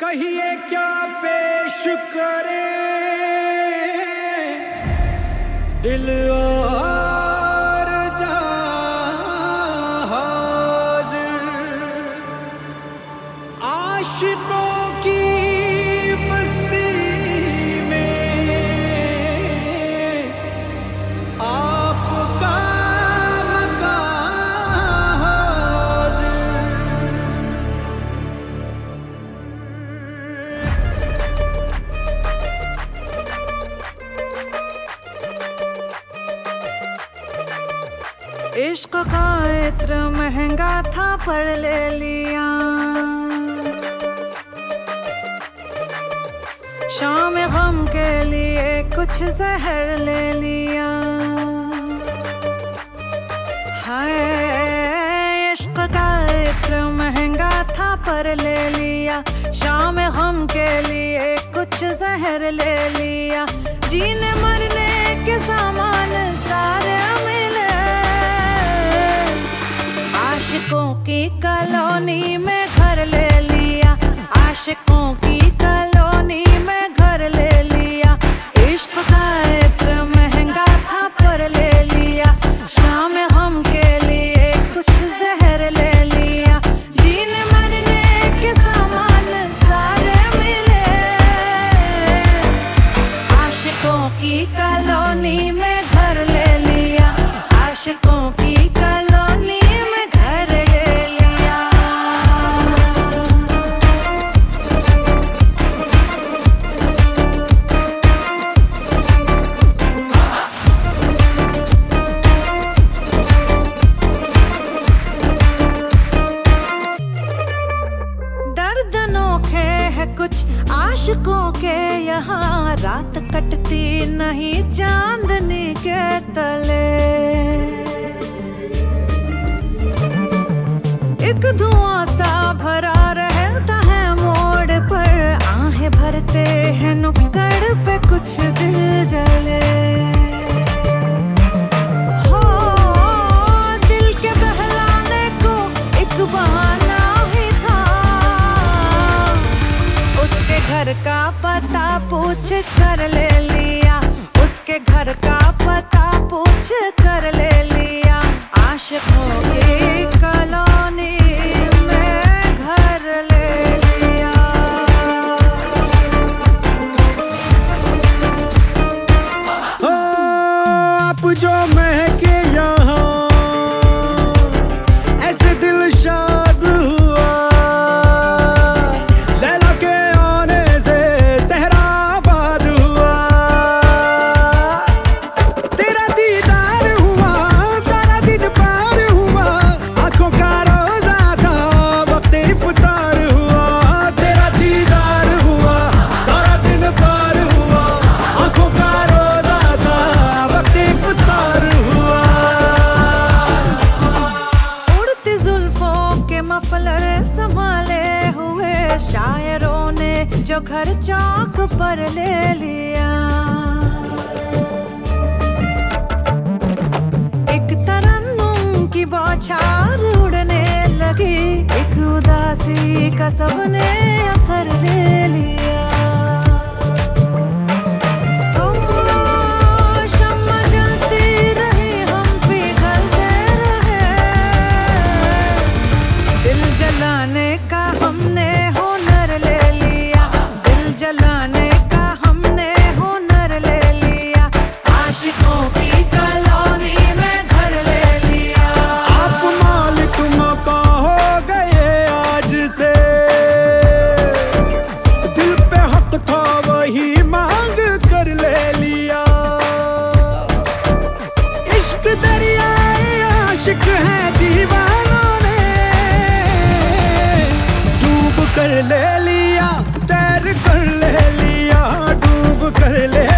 कहिए क्या पेश करे दिल और जान हाजिर आशिकों की बस्ती में आपका मकान हाजिर। इश्क का इत्र महंगा था पर ले लिया, शाम गम के लिए कुछ जहर ले लिया। हाय इश्क का इत्र महंगा था पर ले लिया, शाम गम के लिए कुछ जहर ले लिया। जीने मरने के सामान सारे मिले, आशिकों की कॉलोनी में घर ले लिया, आशिकों की कॉलोनी में घर ले लिया। इश्क का इत्र महंगा था पर ले लिया, शाम हम के लिए कुछ जहर ले लिया। जीने मरने के सामान सारे मिले, आशिकों की कॉलोनी में घर ले लिया, आशिकों की कॉलोनी में घर ले लिया। दर्द अनोखे है कुछ आशिकों के यहाँ, रात कटती नहीं चांदनी के तले। एक धुआं सा भरा रहता है मोड़ पर, आहें भरते हैं नुक्कड़ पे कुछ दिल जले। हो दिल के बहलाने को एक बहाना ही था, उसके घर का पता पूछ कर ले लिया, उसके घर का पता पूछ कर ले लिया। आशिकों की कॉलोनी में घर ले लिया। हो आप जो महके यहाँ ऐसे दिल शाद हुआ, लैला के आने से सहरा आबाद हुआ। तेरा दीदार हुआ सारा दिन पार हुआ, आंखों का रोजा था वक्त इफ्तार हुआ। तेरा दीदार हुआ सारा दिन पार हुआ, आंखों का रोजा था वक्त इफ्तार हुआ। उड़ती जुल्फों के मफलर संभाले हुए शायरों ने जो घर चौक पर ले लिया। एक तरन्नुम की बौछार उड़ने लगी, एक उदासी का सबने असर ले लिया। ओ, शम्मा जलती रही हम पिघलते रहे, दिल जलाने का हमने हुनर ले लिया, दिल जलाने का हमने हुनर ले लिया। आशिकों की कॉलोनी में घर ले लिया। आप मालिक मौका हो गए आज से, दिल पे हक था वही मांग कर ले लिया। इश्क दरियाए आशिक है दीवानों ने, डूब कर ले लिया, तैर कर ले लिया, डूब कर ले